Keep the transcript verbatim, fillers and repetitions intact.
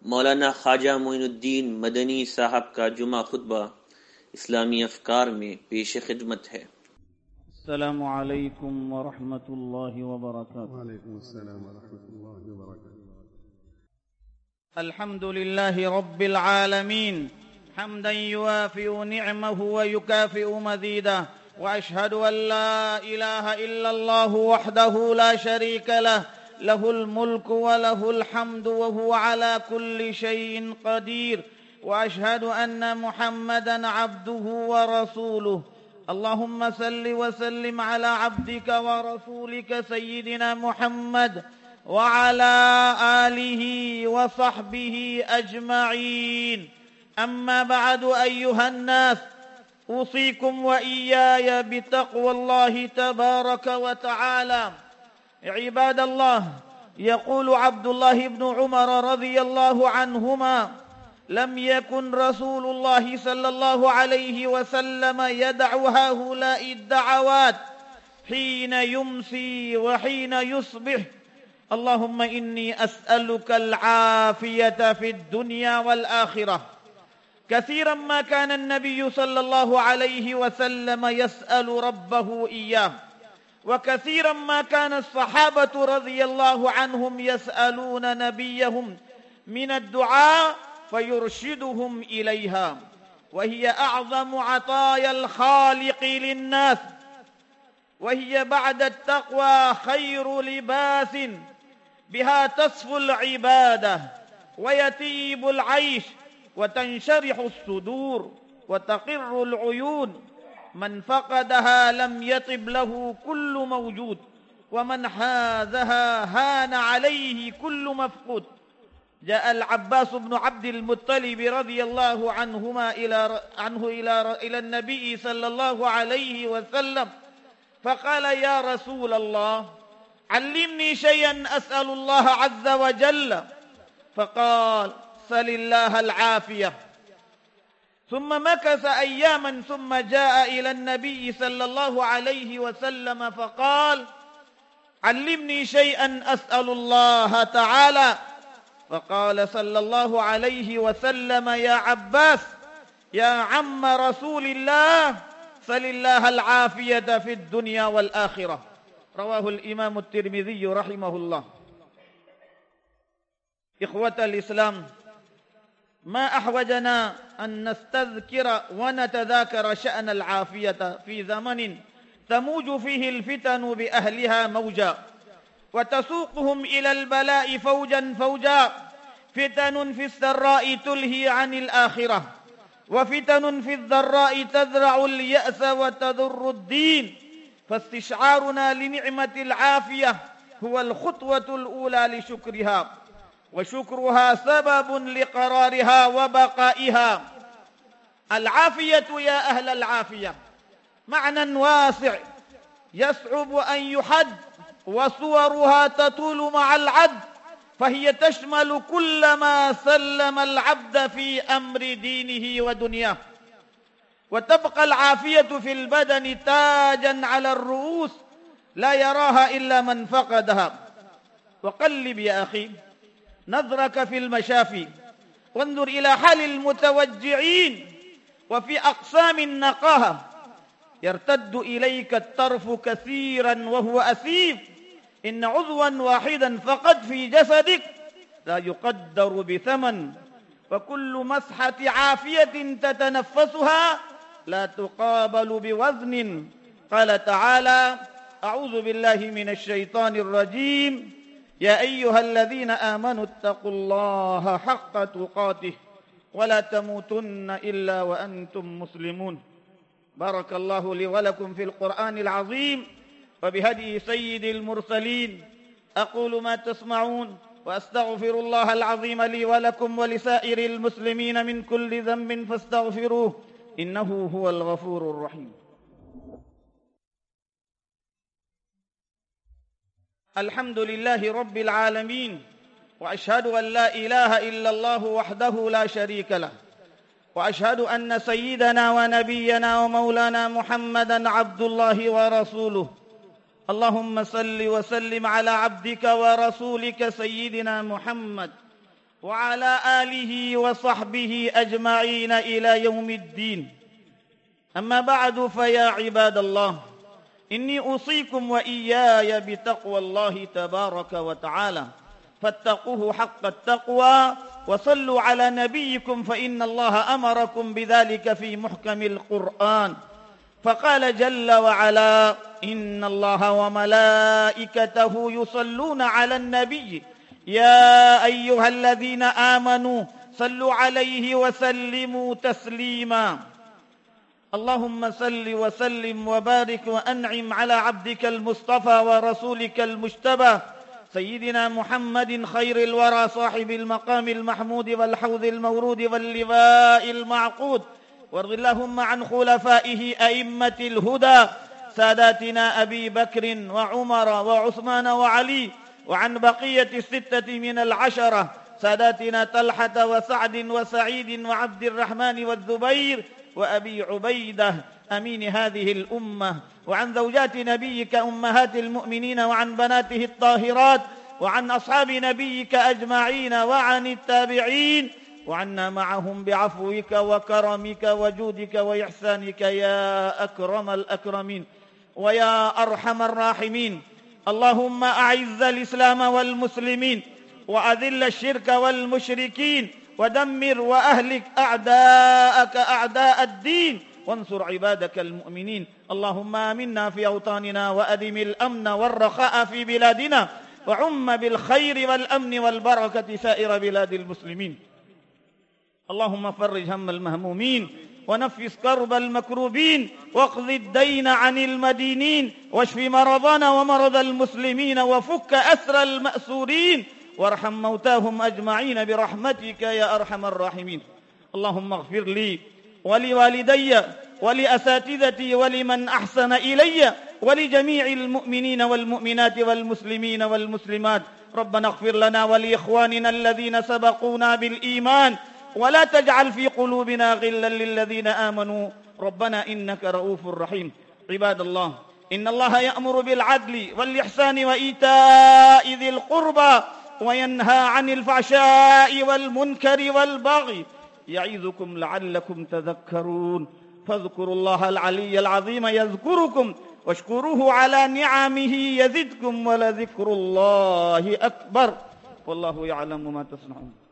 मौलाना ख्वाजा मोइनुद्दीन मदनी साहब का जुमा खुतबा इस्लामी अफकार में पेश खिदमत है। अस्सलामु अलैकुम व रहमतुल्लाहि व बरकातुहू। वालेकुम अस्सलाम व रहमतुल्लाहि व बरकातुहू। अल्हम्दुलिल्लाहि रब्बिल आलमीन हम्दन युवाफिउ नि'महु व युकाफिउ मज़ीदह व अशहदु अन ला इलाहा इल्लल्लाहु वहदहु ला शरीका लह लहुल मुल्कु व लहुल हम्दु व हुवा अला कुल्लि शैइन क़दीर व अशहदु अन्ना मुहम्मदन अब्दुहु व रसूलुहु। اللهم صل وسلم على عبدك ورسولك سيدنا محمد وعلى آله وصحبه أجمعين. أما بعد أيها الناس، أوصيكم وإياي بتقوى الله تبارك وتعالى. عباد الله، يقول عبد الله بن عمر رضي الله عنهما: لم يكن رسول الله صلى الله عليه وسلم يدع هؤلاء الدعوات حين يمسي وحين يصبح: اللهم إني أسألك العافية في الدنيا والآخرة. كثيرا ما كان النبي صلى الله عليه وسلم يسأل ربه إياه، وكثيرا ما كان الصحابة رضي الله عنهم يسألون نبيهم من الدعاء فيرشدهم إليها، وهي أعظم عطايا الخالق للناس، وهي بعد التقوى خير لباس، بها تصفو العبادة ويطيب العيش وتنشرح الصدور وتقر العيون. من فقدها لم يطب له كل موجود، ومن حازها هان عليه كل مفقود. جاء العباس بن عبد المطلب رضي الله عنهما إلى عنه إلى إلى النبي صلى الله عليه وسلم فقال: يا رسول الله، علمني شيئا أسأل الله عز وجل. فقال: سل الله العافية. ثم مكث أياما ثم جاء إلى النبي صلى الله عليه وسلم فقال: علمني شيئا أسأل الله تعالى. فقال صلى الله عليه وسلم: يا عباس، يا عم رسول الله، سل الله العافية في الدنيا والآخرة. رواه الإمام الترمذي رحمه الله. إخوة الإسلام، ما أحوجنا أن نستذكر ونتذاكر شأن العافية في زمن تموج فيه الفتن بأهلها موجا، وتسوقهم إلى البلاء فوجا فوجا. فتن في السراء تلهي عن الآخرة، وفتن في الضراء تزرع اليأس وتضر الدين. فاستشعارنا لنعمة العافية هو الخطوة الأولى لشكرها، وشكرها سبب لقرارها وبقائها. العافية يا أهل العافية معنى واسع يصعب أن يحد، وصورها تطول مع العد، فهي تشمل كل ما سلم العبد في أمر دينه ودنياه. وتبقى العافية في البدن تاجا على الرؤوس لا يراها إلا من فقدها. وقلب يا أخي نظرك في المشافي، وانظر إلى حال المتوجعين وفي أقسام النقاهة. يرتد إليك الطرف كثيرا وهو أسيف. إن عضوا واحدا فقد في جسدك لا يقدر بثمن، وكل مسحة عافية تتنفسها لا تقابل بوزن. قال تعالى: أعوذ بالله من الشيطان الرجيم: يا أيها الذين آمنوا اتقوا الله حق تقاته ولا تموتن إلا وأنتم مسلمون. بارك الله لي ولكم في القرآن العظيم وبهدي سيد المرسلين. أقول ما تسمعون وأستغفر الله العظيم لي ولكم ولسائر المسلمين من كل ذنب فاستغفروه إنه هو الغفور الرحيم. الحمد لله رب العالمين، وأشهد أن لا إله إلا الله وحده لا شريك له، وأشهد أن سيدنا ونبينا ومولانا محمدا عبد الله ورسوله. اللهم صل وسلم على عبدك ورسولك سيدنا محمد وعلى آله وصحبه أجمعين إلى يوم الدين. أما بعد، فيا عباد الله، إني أوصيكم وإياي بتقوى الله تبارك وتعالى، فاتقوه حق التقوى وصلوا على نبيكم، فإن الله أمركم بذلك في محكم القرآن، فقال جل وعلا: إن الله وملائكته يصلون على النبي يا أيها الذين آمنوا صلوا عليه وسلموا تسليما. اللهم صل وسلم وبارك وأنعم على عبدك المصطفى ورسولك المجتبى سيدنا محمد خير الورى، صاحب المقام المحمود والحوض المورود واللواء المعقود، وارض اللهم عن خلفائه أئمة الهدى ساداتنا أبي بكر وعمر وعثمان وعلي، وعن بقية الستة من العشرة ساداتنا طلحة وسعد وسعيد وعبد الرحمن والزبير وأبي عبيدة أمين هذه الأمة، وعن زوجات نبيك أمهات المؤمنين، وعن بناته الطاهرات، وعن أصحاب نبيك أجمعين، وعن التابعين، وعنا معهم بعفوك وكرمك وجودك وإحسانك يا أكرم الأكرمين ويا أرحم الراحمين. اللهم أعز الإسلام والمسلمين، وأذل الشرك والمشركين، ودمر وأهلك أعداءك أعداء الدين، وانصر عبادك المؤمنين. اللهم آمنا في أوطاننا، وأدم الأمن والرخاء في بلادنا، وعم بالخير والأمن والبركة سائر بلاد المسلمين. اللهم فرج هم المهمومين، ونفس كرب المكروبين، واقض الدين عن المدينين، واشف مرضانا ومرض المسلمين، وفك أسر المأسورين، وارحم موتاهم أجمعين برحمتك يا أرحم الراحمين. اللهم اغفر لي ولوالدي ولأساتذتي ولمن أحسن إلي ولجميع المؤمنين والمؤمنات والمسلمين والمسلمات. ربنا اغفر لنا ولإخواننا الذين سبقونا بالإيمان، ولا تجعل في قلوبنا غلا للذين آمنوا ربنا إنك رؤوف رحيم. عباد الله، إن الله يأمر بالعدل والإحسان وإيتاء ذي القربى، وينهى عن الفحشاء والمنكر والبغي، يعظكم لعلكم تذكرون. فاذكروا الله العلي العظيم يذكركم، واشكروه على نعمه يزدكم، ولذكر الله أكبر، والله يعلم ما تصنعون.